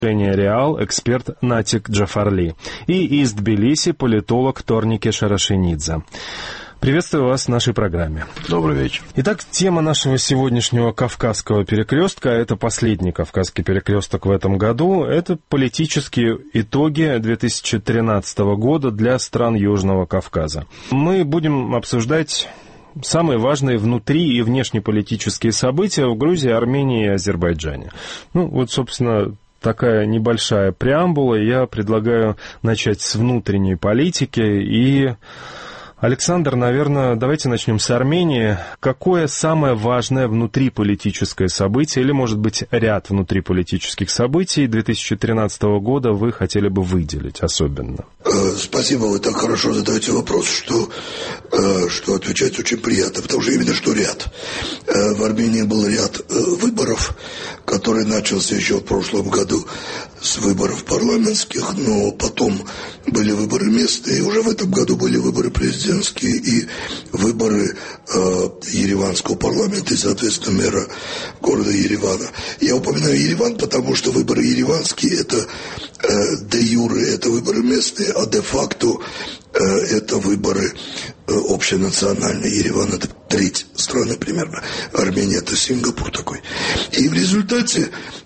Реал, эксперт Натик Джафарли, и из Тбилиси политолог Торнике Шарашенидзе. Приветствую вас в нашей программе. Добрый вечер. Итак, тема нашего сегодняшнего Кавказского перекрестка, это последний Кавказский перекресток в этом году, это политические итоги 2013 года для стран Южного Кавказа. Мы будем обсуждать самые важные внутри- и внешнеполитические события в Грузии, Армении и Азербайджане. Собственно, такая небольшая преамбула. Я предлагаю начать с внутренней политики. И, Александр, наверное, давайте начнем с Армении. Какое самое важное внутриполитическое событие, или, может быть, ряд внутриполитических событий 2013 года вы хотели бы выделить особенно? Спасибо, вы так хорошо задаете вопрос, что отвечать очень приятно, потому что именно что ряд. В Армении был ряд выборов, который начался еще в прошлом году с выборов парламентских, но потом были выборы местные, и уже в этом году были выборы президентские и выборы Ереванского парламента и, соответственно, мэра города Еревана. Я упоминаю Ереван, потому что выборы ереванские – это де юре, это выборы местные, а де факто это выборы общенациональные. Ереван – это треть страны примерно, Армения – это Сингапур такой. И в результате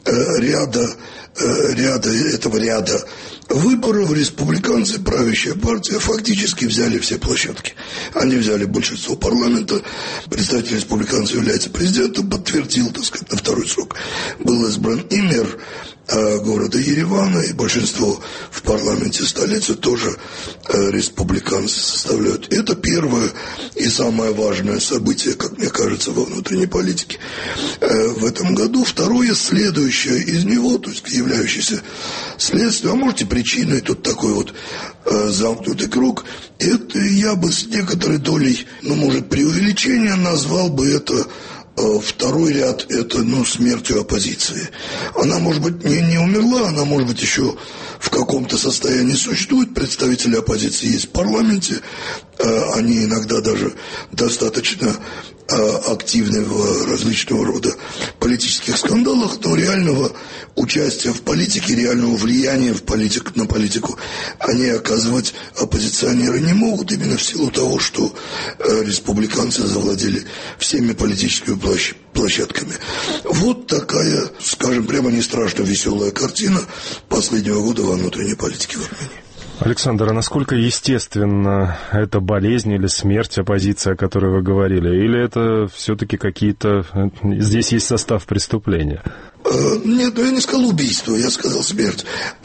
этого ряда выборов республиканцы, правящая партия, фактически взяли все площадки. Они взяли большинство парламента, представитель республиканцев является президентом, подтвердил, так сказать, на второй срок. Был избран и мэр города Еревана, и большинство в парламенте столицы тоже республиканцы составляют. Это первое и самое важное событие, как мне кажется, во внутренней политике в этом году. Второе, следующее из него, то есть являющееся следствием, а может и причиной, тут такой вот замкнутый круг, это я бы с некоторой долей, может, преувеличения назвал бы это. Второй ряд – это, смертью оппозиции. Она, может быть, не умерла, она, может быть, еще в каком-то состоянии существует. Представители оппозиции есть в парламенте. Они иногда даже достаточно активны в различного рода политических скандалах, но реального участия в политике, реального влияния на политику они оказывать оппозиционеры не могут, именно в силу того, что республиканцы завладели всеми политическими площадками. Вот такая, скажем прямо, не страшно веселая картина последнего года во внутренней политике в Армении. Александр, а насколько естественно эта болезнь или смерть оппозиции, о которой вы говорили? Или это все-таки какие-то... Здесь есть состав преступления? Нет, я не сказал убийство, я сказал смерть.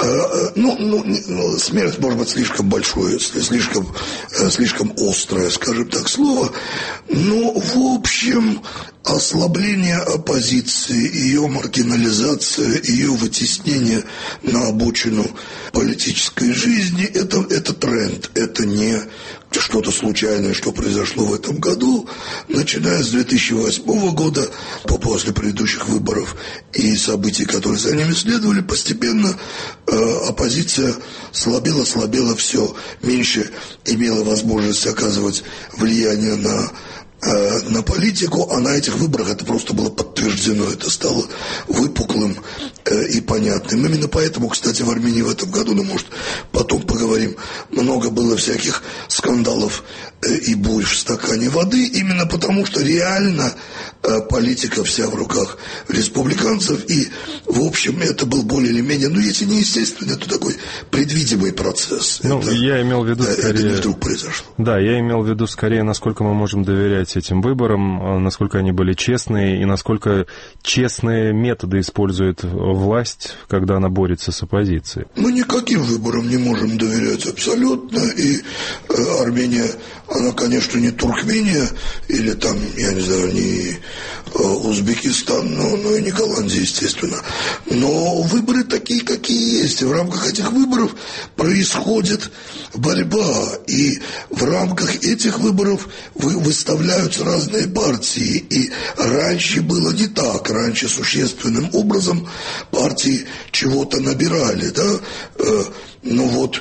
Смерть, может быть, слишком большое, слишком острое, скажем так, слово. Но, в общем, ослабление оппозиции, ее маргинализация, ее вытеснение на обочину политической жизни – это тренд, это не что-то случайное, что произошло в этом году. Начиная с 2008 года, после предыдущих выборов и событий, которые за ними следовали, постепенно оппозиция слабела, все меньше имела возможность оказывать влияние на политику, а на этих выборах это просто было подтверждено, это стало выпуклым и понятным. Именно поэтому, кстати, в Армении в этом году, может, потом поговорим, много было всяких скандалов и бурь в стакане воды, именно потому что реально политика вся в руках республиканцев, и, в общем, это был более или менее, если не естественный, то такой предвидимый процесс. Я имел в виду скорее... Это не вдруг произошло. Да, я имел в виду скорее, насколько мы можем доверять этим выборам, насколько они были честные, и насколько честные методы использует власть, когда она борется с оппозицией. Мы никаким выборам не можем доверять абсолютно, и Армения, она, конечно, не Туркмения, или там, я не знаю, не Узбекистан, но и не Голландия, естественно. Но выборы такие, какие есть, и в рамках этих выборов происходит борьба, и в рамках этих выборов выставляются разные партии, и раньше было не так, раньше существенным образом партии чего-то набирали, да,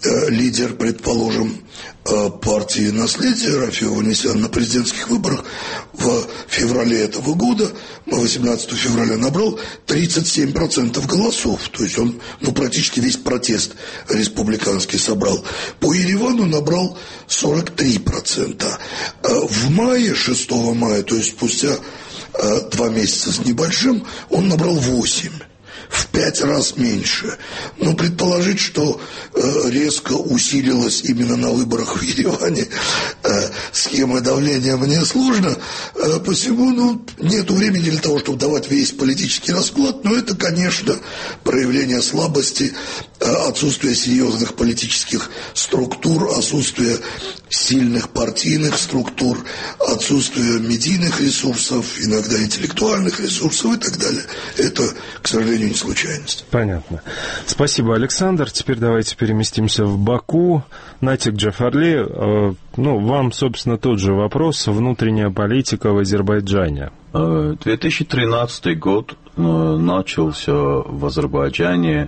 лидер, предположим, партии «Наследие» Рафи Ованесян на президентских выборах в феврале этого года, 18 февраля, набрал 37% голосов. То есть он практически весь протест республиканский собрал. По Еревану набрал 43%. В мае, 6 мая, то есть спустя 2 месяца с небольшим, он набрал 8%. В 5 раз меньше. Но предположить, что резко усилилась именно на выборах в Ереване схема давления, мне сложно. Посему нету времени для того, чтобы давать весь политический расклад, но это, конечно, проявление слабости, отсутствие серьезных политических структур, отсутствие сильных партийных структур, отсутствие медийных ресурсов, иногда интеллектуальных ресурсов и так далее. Это, к сожалению, не случайность. Понятно. Спасибо, Александр. Теперь давайте переместимся в Баку. Натик Джафарли, вам, собственно, тот же вопрос. Внутренняя политика в Азербайджане. 2013 год начался в Азербайджане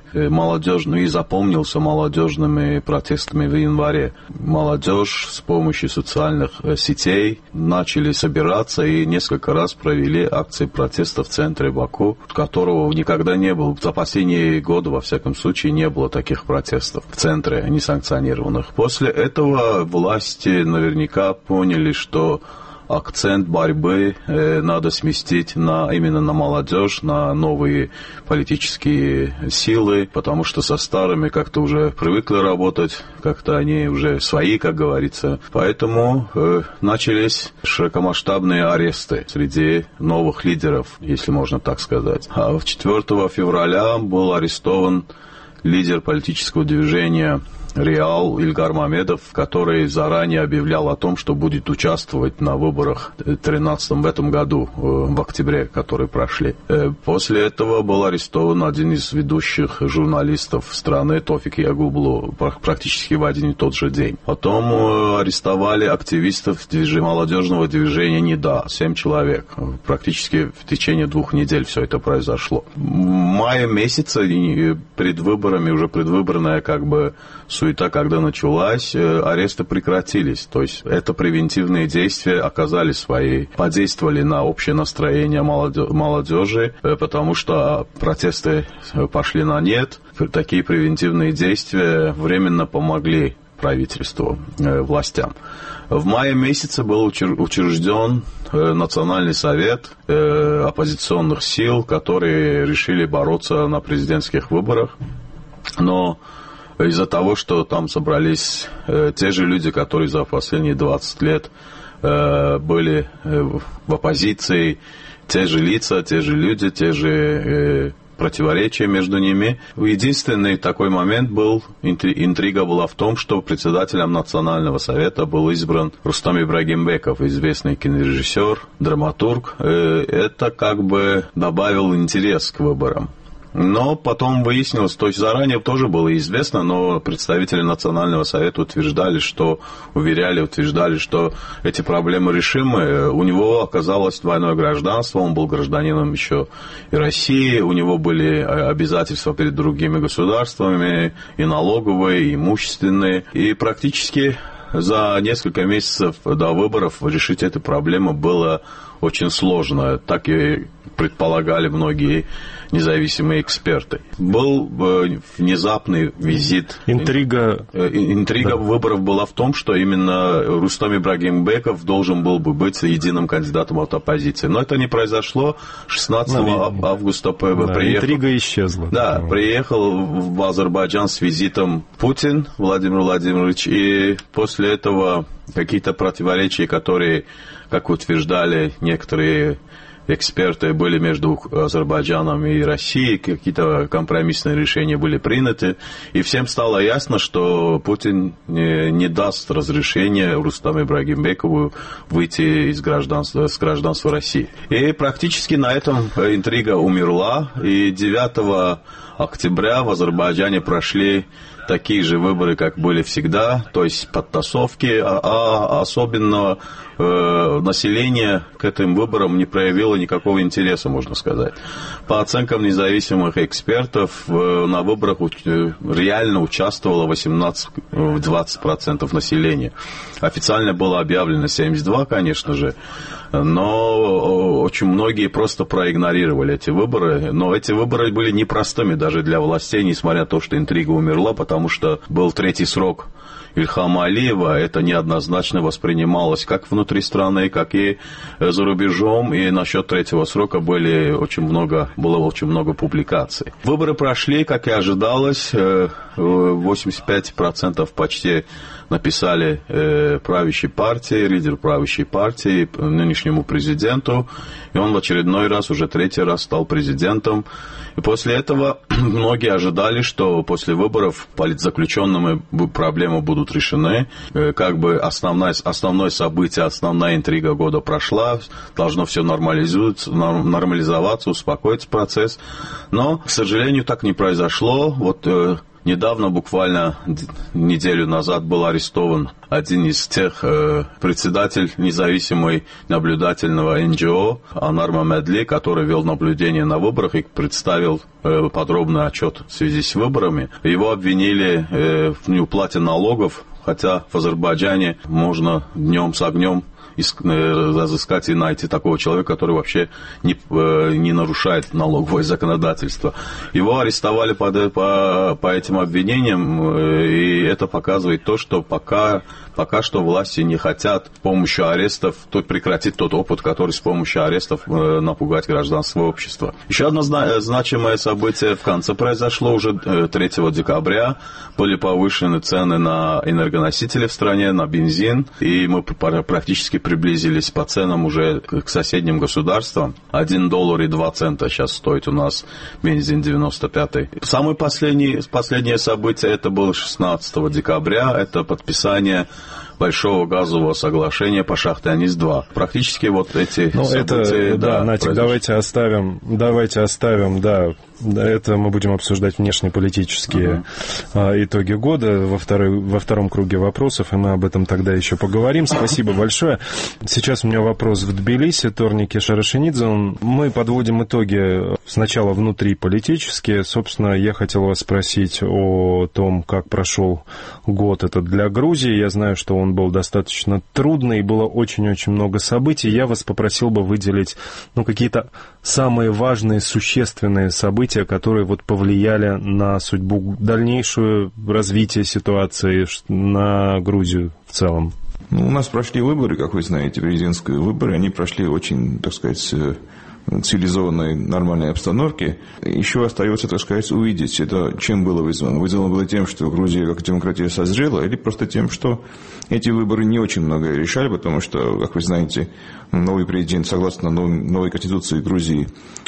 и запомнился молодежными протестами в январе. Молодежь с помощью социальных сетей начали собираться и несколько раз провели акции протеста в центре Баку, которого никогда не было. За последние годы, во всяком случае, не было таких протестов в центре несанкционированных. После этого власти наверняка поняли, что акцент борьбы надо сместить именно на молодежь, на новые политические силы, потому что со старыми как-то уже привыкли работать, как-то они уже свои, как говорится. Поэтому начались широкомасштабные аресты среди новых лидеров, если можно так сказать. А 4 февраля был арестован лидер политического движения Реал Ильгар Мамедов, который заранее объявлял о том, что будет участвовать на выборах 13-м в этом году, в октябре, которые прошли. После этого был арестован один из ведущих журналистов страны, Тофик Ягублу, практически в один и тот же день. Потом арестовали активистов молодежного движения НИДА, 7 человек. Практически в течение 2 недель все это произошло. В мае месяце, перед выборами, уже предвыборная суета, когда началась, аресты прекратились. То есть это превентивные действия подействовали на общее настроение молодежи, потому что протесты пошли на нет. Такие превентивные действия временно помогли правительству, властям. В мае месяце был учрежден Национальный совет оппозиционных сил, которые решили бороться на президентских выборах. Но из-за того, что там собрались те же люди, которые за последние 20 лет были в оппозиции, те же лица, те же люди, те же противоречия между ними. Единственный такой момент интрига была в том, что председателем Национального совета был избран Рустам Ибрагимбеков, известный кинорежиссер, драматург. Это добавил интерес к выборам. Но потом выяснилось, то есть заранее тоже было известно, но представители Национального совета утверждали, что эти проблемы решимы. У него оказалось двойное гражданство, он был гражданином еще и России, у него были обязательства перед другими государствами, и налоговые, и имущественные, и практически за несколько месяцев до выборов решить эту проблему было очень сложно, так и предполагали многие независимые эксперты. Был внезапный визит. Интрига выборов была в том, что именно Рустам Ибрагимбеков должен был бы быть единым кандидатом от оппозиции. Но это не произошло. 16 августа приехал. Интрига исчезла. Да, приехал в Азербайджан с визитом Путин Владимир Владимирович, и после этого какие-то противоречия, которые, как утверждали некоторые эксперты, были между Азербайджаном и Россией, какие-то компромиссные решения были приняты, и всем стало ясно, что Путин не даст разрешения Рустаму Ибрагимбекову выйти с гражданства России. И практически на этом интрига умерла, и 9 октября в Азербайджане прошли такие же выборы, как были всегда, то есть подтасовки, а особенно население к этим выборам не проявило никакого интереса, можно сказать. По оценкам независимых экспертов, на выборах реально участвовало 18-20% населения. Официально было объявлено 72%, конечно же, но очень многие просто проигнорировали эти выборы. Но эти выборы были непростыми даже для властей, несмотря на то, что интрига умерла, потому что был третий срок Ильхама Алиева. Это неоднозначно воспринималось как внутри страны, как и за рубежом. И насчет третьего срока было очень много публикаций. Выборы прошли, как и ожидалось. 85% почти написали правящей партии, лидер правящей партии, нынешнему президенту. И он в очередной раз, уже третий раз стал президентом. И после этого многие ожидали, что после выборов политзаключенными проблемы будут решены. Как бы основное событие, основная интрига года прошла. Должно все нормализоваться, успокоиться процесс. Но, к сожалению, так не произошло. Вот недавно, буквально неделю назад, был арестован один из тех председатель независимой наблюдательного НГО Анар Мамедли, который вел наблюдение на выборах и представил подробный отчет в связи с выборами. Его обвинили в неуплате налогов, хотя в Азербайджане можно днем с огнем разыскать и найти такого человека, который вообще не нарушает налоговое законодательство. Его арестовали по этим обвинениям, и это показывает то, что пока что власти не хотят с помощью арестов прекратить тот опыт, который с помощью арестов напугать гражданское общество. Еще одно значимое событие в конце произошло уже 3 декабря. Были повышены цены на энергоносители в стране, на бензин, и мы практически приблизились по ценам уже к соседним государствам. $1.02 сейчас стоит у нас бензин 95-й. Самое последнее событие, это было 16 декабря, это подписание большого газового соглашения по шахте Анис-2. Практически вот эти события... Натик, давайте оставим, это мы будем обсуждать внешнеполитические итоги года во втором круге вопросов, и мы об этом тогда еще поговорим. Спасибо большое. Сейчас у меня вопрос в Тбилиси, Торнике Шарашенидзе. Мы подводим итоги сначала внутриполитические. Собственно, я хотел вас спросить о том, как прошел год этот для Грузии. Я знаю, что он был достаточно трудный, было очень-очень много событий. Я вас попросил бы выделить какие-то самые важные, существенные события, которые повлияли на судьбу, дальнейшее развитие ситуации на Грузию в целом. У нас прошли выборы, как вы знаете, президентские выборы. Они прошли очень, так сказать, цивилизованной, нормальной обстановке. Еще остается, так сказать, увидеть, это чем было вызвано. Вызвано было тем, что Грузия как демократия созрела, или просто тем, что эти выборы не очень многое решали, потому что, как вы знаете, новый президент, согласно новой конституции Грузии,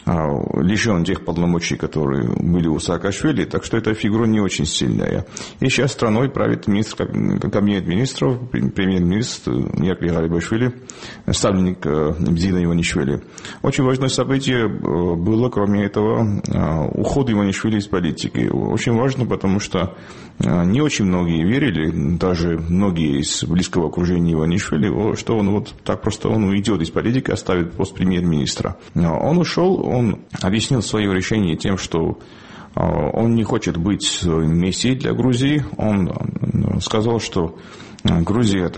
лишен тех полномочий, которые были у Саакашвили, так что эта фигура не очень сильная. И сейчас страной правит кабинет министров, премьер-министр Якли Гарибашвили, ставленник Бзина Иванишвили. Очень важное событие было, кроме этого, уход Иванишвили из политики. Очень важно, потому что не очень многие верили, даже многие из близкого окружения Иванишвили, что он так просто уйдет из политики, оставит пост премьер-министра. Он ушел, он объяснил свое решение тем, что он не хочет быть мессией для Грузии. Он сказал, что Грузии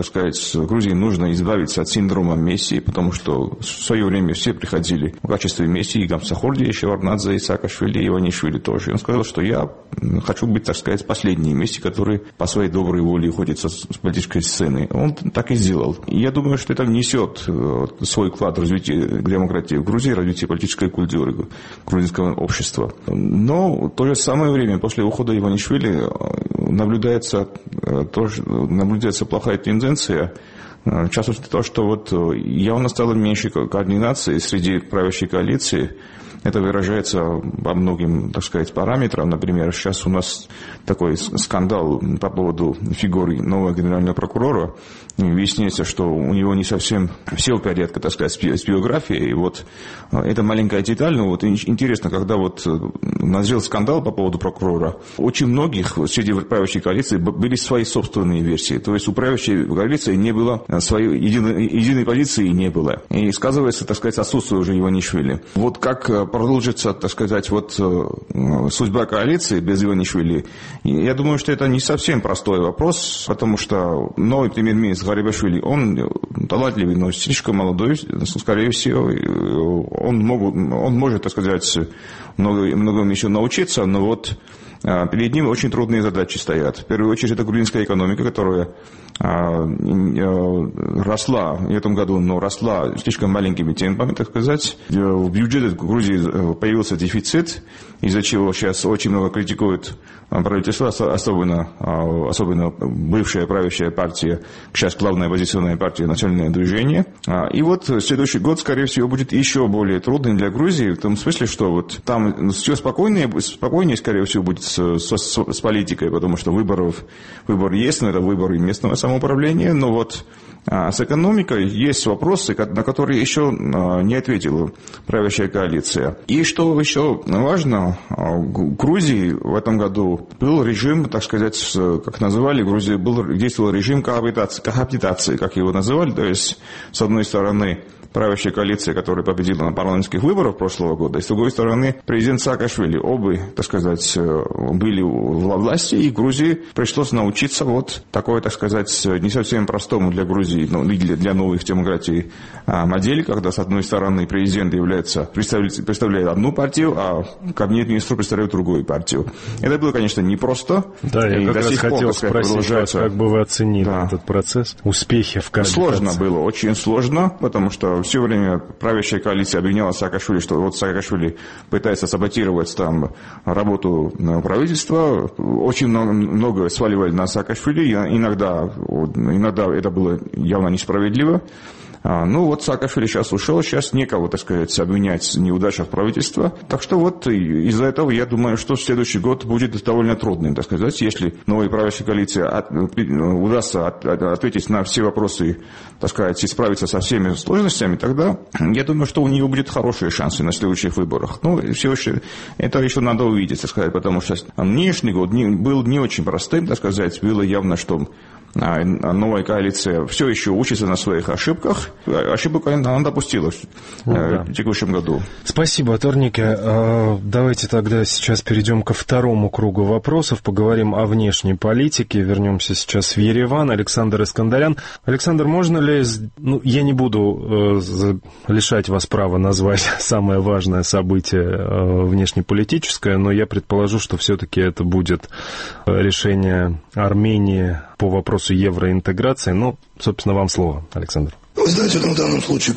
нужно избавиться от синдрома мессии, потому что в свое время все приходили в качестве мессии, Гамсахурди, Шеварднадзе, Саакашвили, Иванишвили тоже. И он сказал, что я хочу быть, так сказать, последней мессией, который по своей доброй воле уходит с политической сцены. Он так и сделал. И я думаю, что это внесет свой вклад в развитие демократии в Грузии, развитие политической культуры грузинского общества. Но в то же самое время, после ухода Иванишвили, наблюдается плохая тенденция, в частности, то, что явно стало меньше координации среди правящей коалиции. Это выражается по многим, так сказать, параметрам. Например, сейчас у нас такой скандал по поводу фигуры нового генерального прокурора. Выясняется, что у него не совсем все в порядке, так сказать, с биографией. И вот это маленькая деталь, но вот интересно, когда вот назрел скандал по поводу прокурора, очень многих среди правящей коалиции были свои собственные версии. То есть у правящей коалиции не было своей единой позиции, не было. И сказывается, так сказать, отсутствие уже Иванишвили. Вот как продолжится, так сказать, вот судьба коалиции без Иванишвили, я думаю, что это не совсем простой вопрос, потому что новый премьер-министр Гарибашвили, он талантливый, но слишком молодой, скорее всего, он может, так сказать, многому еще научиться, но вот перед ним очень трудные задачи стоят. В первую очередь, это грузинская экономика, которая росла в этом году, но росла слишком маленькими темпами, так сказать. В бюджете Грузии появился дефицит, из-за чего сейчас очень много критикуют правительство, особенно бывшая правящая партия, сейчас главная оппозиционная партия «Национальное движение». И вот следующий год, скорее всего, будет еще более трудным для Грузии, в том смысле, что вот там все спокойнее, скорее всего, будет с политикой, потому что выбор есть, но это выборы местного самоуправления, но вот с экономикой есть вопросы, на которые еще не ответила правящая коалиция. И что еще важно, в Грузии в этом году был режим, так сказать, как называли, в Грузии действовал режим коабитации, как его называли, то есть, с одной стороны, правящая коалиция, которая победила на парламентских выборах прошлого года, и с другой стороны президент Саакашвили. Оба, так сказать, были во власти, и Грузии пришлось научиться вот такой, так сказать, не совсем простому для Грузии, но для новых демократий модели, когда с одной стороны президент представляет одну партию, а кабинет министров представляет другую партию. Это было, конечно, непросто. Да, я как раз хотел спросить вас, как бы вы оценили этот процесс, успехи в коалиции. Сложно было, очень сложно, потому что все время правящая коалиция обвиняла Саакашвили, что вот Саакашвили пытается саботировать там работу правительства. Очень много сваливали на Саакашвили. Иногда это было явно несправедливо. Ну вот Саакашвили сейчас ушел, сейчас некого, так сказать, обвинять в неудачах правительства. Так что вот из-за этого я думаю, что следующий год будет довольно трудным, так сказать. Если новой правящей коалиции удастся ответить на все вопросы, так сказать, и справиться со всеми сложностями, тогда я думаю, что у нее будут хорошие шансы на следующих выборах. Ну, все еще, это еще надо увидеть, так сказать, потому что нынешний год был не очень простым, так сказать. Было явно, что новая коалиция все еще учится на своих ошибках. Ошибок она допустила в текущем году. Спасибо, Торнике. Давайте тогда сейчас перейдем ко второму кругу вопросов. Поговорим о внешней политике. Вернемся сейчас в Ереван. Александр Искандарян. Александр, можно ли... я не буду лишать вас права назвать самое важное событие внешнеполитическое, но я предположу, что все-таки это будет решение Армении по вопросу евроинтеграции. Собственно, вам слово, Александр. Вы знаете, в данном случае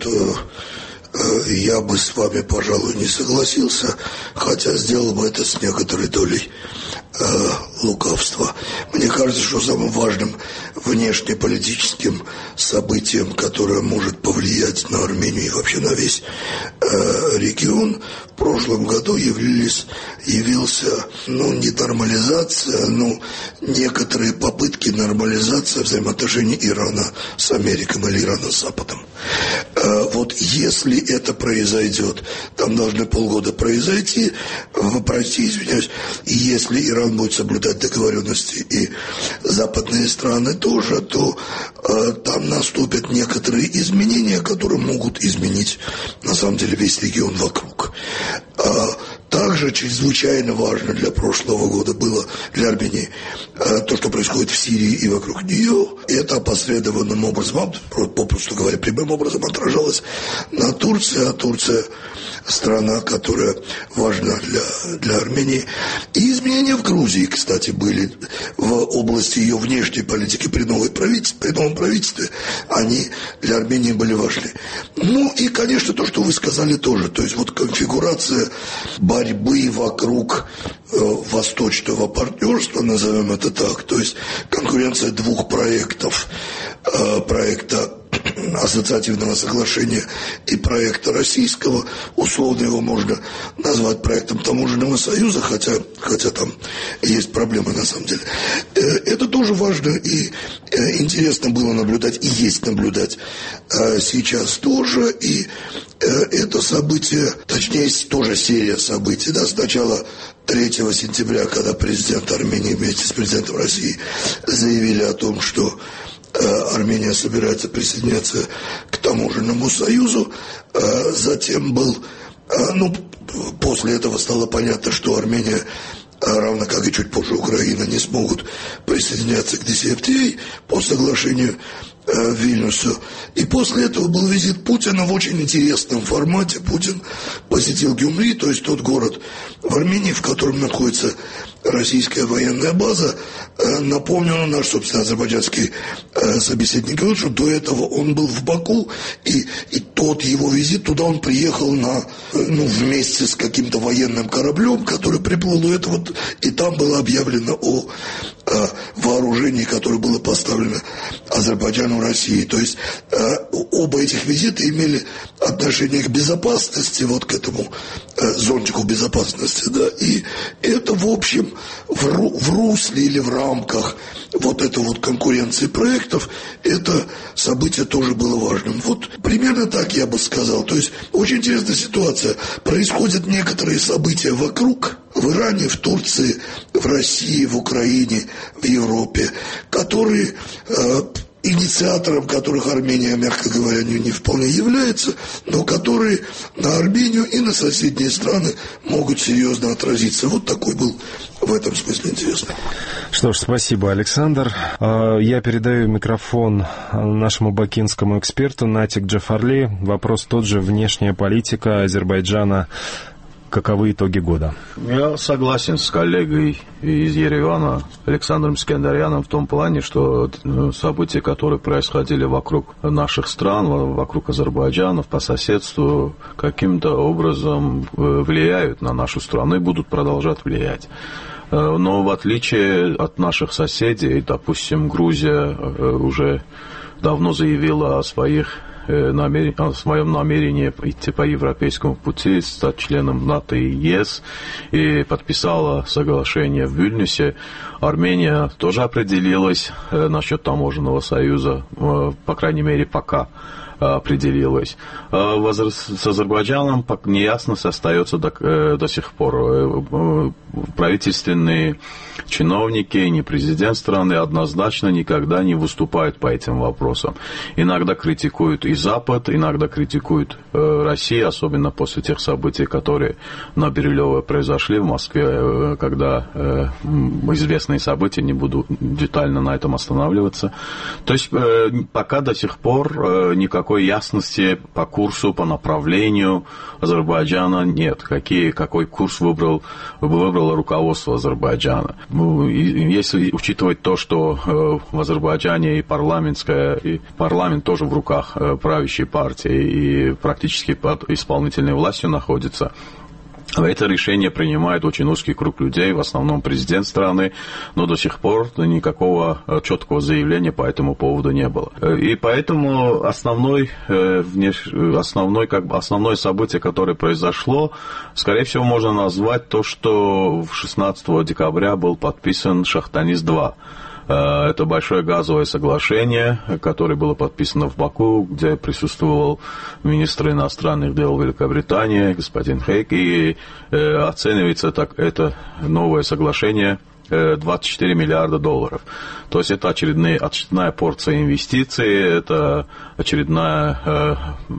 я бы с вами, пожалуй, не согласился, хотя сделал бы это с некоторой долей лукавства. Мне кажется, что самым важным внешнеполитическим событием, которое может повлиять на Армению и вообще на весь регион, в прошлом году явился не нормализация, но некоторые попытки нормализации взаимоотношений Ирана с Америкой или Ирана с Западом. Вот если это произойдет, там должны полгода пройти, и если Иран будет соблюдать договоренности и западные страны тоже, то там наступят некоторые изменения, которые могут изменить на самом деле весь регион вокруг. Также чрезвычайно важно для прошлого года было для Армении то, что происходит в Сирии и вокруг нее. Это опосредованным образом, попросту говоря, прямым образом отражалось на Турции, а Турция страна, которая важна для Армении. И изменения в Грузии, кстати, были в области ее внешней политики при новом правительстве. Они для Армении были важны. И, конечно, то, что вы сказали тоже. То есть вот конфигурация борьбы вокруг восточного партнерства, назовем это так, то есть конкуренция двух проектов, проекта ассоциативного соглашения и проекта российского. Условно его можно назвать проектом таможенного союза, хотя там есть проблемы на самом деле. Это тоже важно и интересно было наблюдать, и есть наблюдать сейчас тоже. И это событие, точнее, тоже серия событий. Да, сначала 3 сентября, когда президент Армении вместе с президентом России заявили о том, что Армения собирается присоединяться к таможенному союзу. Затем после этого стало понятно, что Армения, равно как и чуть позже Украина, не смогут присоединяться к DCFTA по соглашению в Вильнюсе. И после этого был визит Путина в очень интересном формате. Путин посетил Гюмри, то есть тот город в Армении, в котором находится российская военная база. Напомню, наш, собственно, азербайджанский собеседник говорил, что до этого он был в Баку, и тот его визит туда, он приехал вместе с каким-то военным кораблем, который приплыл, и там было объявлено о вооружении, которое было поставлено Азербайджану России. То есть оба этих визита имели отношение к безопасности, к этому зонтику безопасности, да, и это, в общем, в русле или в рамках этой конкуренции проектов, это событие тоже было важным. Примерно так я бы сказал. То есть очень интересная ситуация. Происходят некоторые события вокруг, в Иране, в Турции, в России, в Украине, в Европе, которые инициатором которых Армения, мягко говоря, не вполне является, но которые на Армению и на соседние страны могут серьезно отразиться. Такой был в этом смысле интерес. Что ж, спасибо, Александр. Я передаю микрофон нашему бакинскому эксперту Натик Джафарли. Вопрос тот же: внешняя политика Азербайджана. Каковы итоги года? Я согласен с коллегой из Еревана, Александром Скандаряном, в том плане, что события, которые происходили вокруг наших стран, вокруг Азербайджана, по соседству, каким-то образом влияют на нашу страну и будут продолжать влиять. Но в отличие от наших соседей, допустим, Грузия уже давно заявила о своем намерении идти по европейскому пути, стать членом НАТО и ЕС, и подписала соглашение в Вильнюсе. Армения тоже определилась насчет таможенного союза, по крайней мере, пока определилась. С Азербайджаном неясность остается до сих пор. Правительственные чиновники, не президент страны однозначно никогда не выступают по этим вопросам. Иногда критикуют и Запад, иногда критикуют Россию, особенно после тех событий, которые на Бирюлево произошли в Москве, когда известные события, не буду детально на этом останавливаться. То есть пока до сих пор никакой ясности по курсу, по направлению Азербайджана нет. Какой курс выбрало руководство Азербайджана. Если учитывать то, что в Азербайджане и парламент тоже в руках правящей партии и практически под исполнительной властью находится, это решение принимает очень узкий круг людей, в основном президент страны, но до сих пор никакого четкого заявления по этому поводу не было. И поэтому основное событие, которое произошло, скорее всего, можно назвать то, что 16 декабря был подписан Шахтанис-2. Это большое газовое соглашение, которое было подписано в Баку, где присутствовал министр иностранных дел Великобритании, господин Хейк, и оценивается это новое соглашение 24 миллиарда долларов. То есть это очередная порция инвестиций, это очередная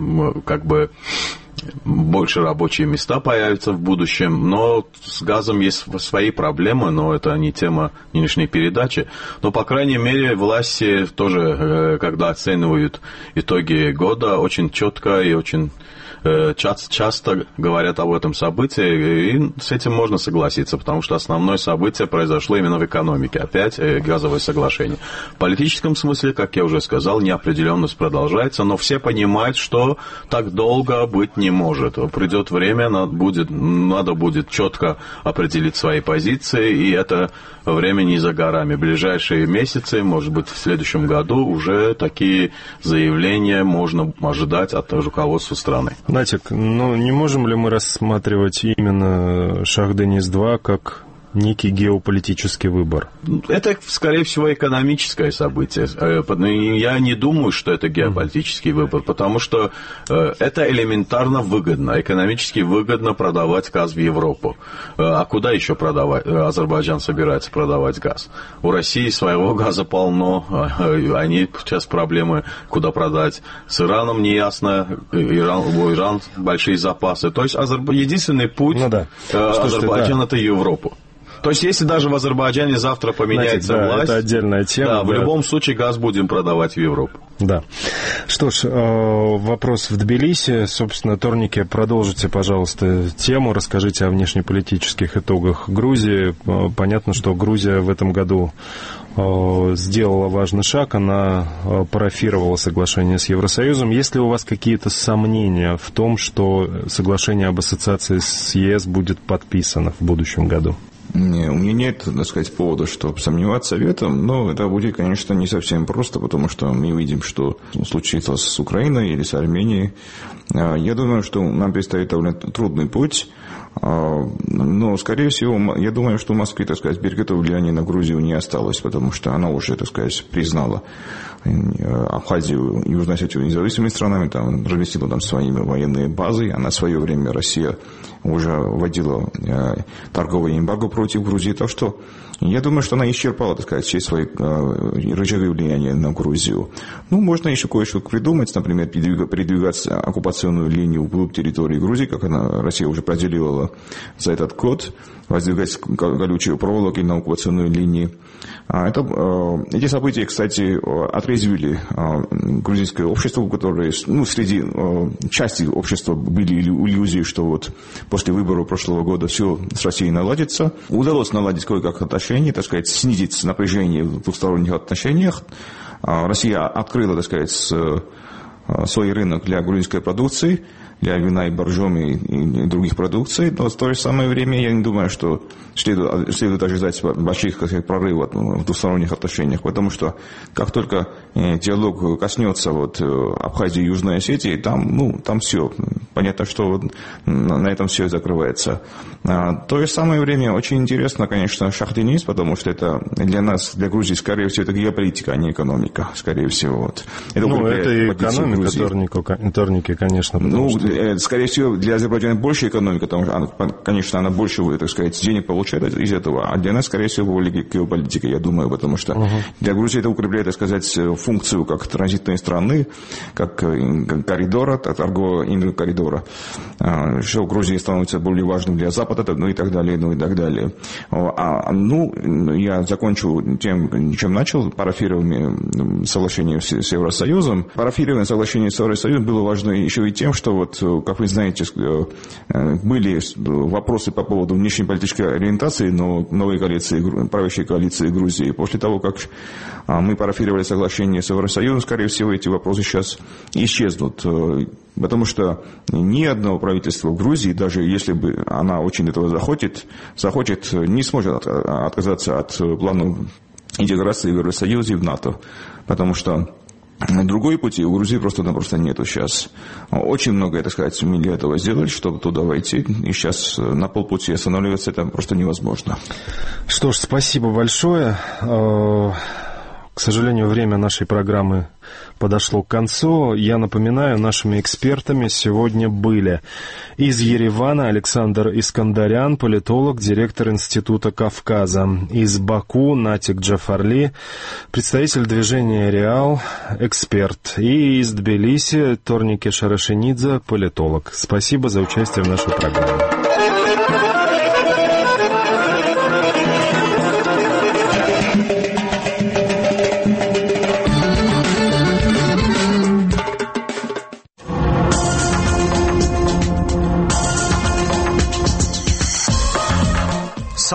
больше рабочие места появятся в будущем, но с газом есть свои проблемы, но это не тема нынешней передачи. Но, по крайней мере, власти тоже, когда оценивают итоги года, очень четко и очень часто говорят об этом событии, и с этим можно согласиться, потому что основное событие произошло именно в экономике. Опять газовое соглашение. В политическом смысле, как я уже сказал, неопределенность продолжается, но все понимают, что так долго быть не может. Придет время, надо будет четко определить свои позиции, и это время не за горами. В ближайшие месяцы, может быть, в следующем году уже такие заявления можно ожидать от руководства страны. Натик, не можем ли мы рассматривать именно Шах-Дениз-2 как некий геополитический выбор? Это, скорее всего, экономическое событие. Я не думаю, что это геополитический выбор, потому что это элементарно выгодно. Экономически выгодно продавать газ в Европу. А куда еще продавать? Азербайджан собирается продавать газ. У России своего газа полно. Они сейчас проблемы, куда продать. С Ираном неясно. У Ирана большие запасы. То есть единственный путь Азербайджана – это Европу. То есть, если даже в Азербайджане завтра поменяется власть... Это отдельная тема. В любом случае газ будем продавать в Европу. Да. Что ж, вопрос в Тбилиси. Собственно, Торнике, продолжите, пожалуйста, тему. Расскажите о внешнеполитических итогах Грузии. Понятно, что Грузия в этом году сделала важный шаг. Она парафировала соглашение с Евросоюзом. Есть ли у вас какие-то сомнения в том, что соглашение об ассоциации с ЕС будет подписано в будущем году? Не, у меня нет, так сказать, повода, чтобы сомневаться в этом, но это будет, конечно, не совсем просто, потому что мы видим, что случится с Украиной или с Арменией. Я думаю, что нам предстоит довольно трудный путь, но, скорее всего, я думаю, что в Москве, так сказать, берегов влияния на Грузию не осталось, потому что она уже, так сказать, признала Абхазию и Южную Осетию независимыми странами, там, разместила там свои военные базы, а на свое время Россия уже вводила торговое эмбарго против Грузии, так что я думаю, что она исчерпала, так сказать, все свои рычаги влияния на Грузию. Можно еще кое-что придумать, например, передвигать оккупационную линию вглубь территории Грузии, как Россия уже проделила за этот год, воздвигать колючие проволоки на оккупационной линии. Эти события, кстати, отрезвили грузинское общество, которое, среди части общества были иллюзии, что вот после выборов прошлого года все с Россией наладится. Удалось наладить кое-как отношения, так сказать, снизить напряжение в двусторонних отношениях. Россия открыла, так сказать, свой рынок для грузинской продукции, для вина и боржоми и других продукций, но в то же самое время я не думаю, что следует ожидать больших, так сказать, прорывов в двусторонних отношениях, потому что как только диалог коснется Абхазии и Южной Осетии, там все. Понятно, что на этом все закрывается. В то же самое время очень интересно, конечно, Шах-Дениз, потому что это для нас, для Грузии, скорее всего, это геополитика, а не экономика, скорее всего. Это и экономика Торники, конечно. Скорее всего, для Азербайджана больше экономика, потому что, конечно, она больше, так сказать, денег получает из этого, а для нас, скорее всего, более геополитика, я думаю, потому что для Грузии это укрепляет, так сказать, функцию как транзитной страны, как коридора, торгового коридора, что Грузия становится более важным для Запада, и так далее, и так далее. Я закончу тем, чем начал, парафирование соглашения с Евросоюзом. Парафирование соглашения с Евросоюзом было важно еще и тем, что, как вы знаете, были вопросы по поводу внешнеполитической ориентации новой коалиции, правящей коалиции Грузии. После того, как мы парафировали соглашение с Евросоюзом, скорее всего, эти вопросы сейчас исчезнут. Потому что ни одно правительство в Грузии, даже если бы она очень этого захочет, не сможет отказаться от плана интеграции в Евросоюз и в НАТО. Потому что другой пути у Грузии просто-напросто нету сейчас. Очень многое, так сказать, мы для этого сделали, чтобы туда войти. И сейчас на полпути останавливаться это просто невозможно. Что ж, спасибо большое. К сожалению, время нашей программы подошло к концу. Я напоминаю, нашими экспертами сегодня были из Еревана Александр Искандарян, политолог, директор Института Кавказа, из Баку Натик Джафарли, представитель движения «Реал», эксперт, и из Тбилиси Торнике Шарашенидзе, политолог. Спасибо за участие в нашей программе.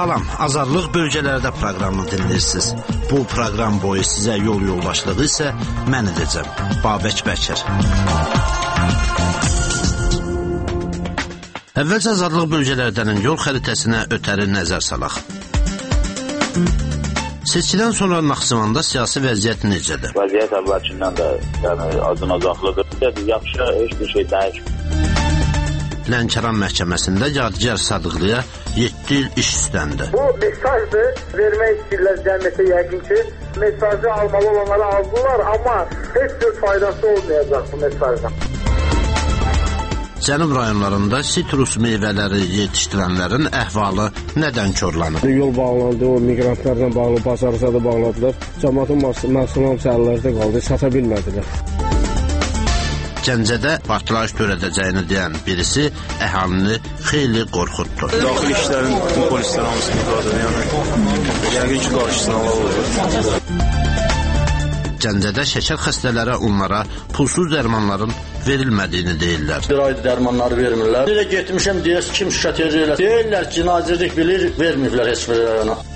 Salam, Azadlıq bölgələrdə proqramını dinləyirsiniz. Bu proqram boyu sizə yol yoldaşlığı isə mən edəcəm, Babək Bəkir. Əvvəlcə Azadlıq bölgələrdən yol xəritəsinə ötəri nəzər salaq. Seçkidən sonra Naxçıvanda siyasi vəziyyət necədir? Vəziyyət əvvəlkindən də azın-azaqlıdır. Yaxşı, heç bir şey dəyişmir. Lənkəran məhkəməsində Yadigar Sadıqlıya 7 il iş üstləndi. Bu mesajdır, vermək istəyirlər cəmiyyətə yəqin ki, mesajı almalı olanları aldılar, amma heç bir faydası olmayacaq bu mesajdan. Cənub rayonlarında sitrus meyvələri yetişdirənlərin əhvalı nədən körlənir? Yol bağlandı, o miqrantlarla bağlı, bazarıza da bağladılar. Cəmaatın maksimum səhərlərdə qaldı, sata bilmədilər. Gəncədə partlayış törədəcəyini deyən birisi əhalini xeyli qorxutdu. Daxil işlərin bütün polislər hamısını ifadə yəqin ki, qarşısına alır. Gəncədə şəkər xəstələrə onlara pulsuz dərmanların verilmədiyini deyirlər. Bir ayda dərmanları vermirlər. Nerə getmişəm deyəs, kim şikayət edirlər? Deyirlər ki, nazirlik bilir, verməyiblər heç bir rayona.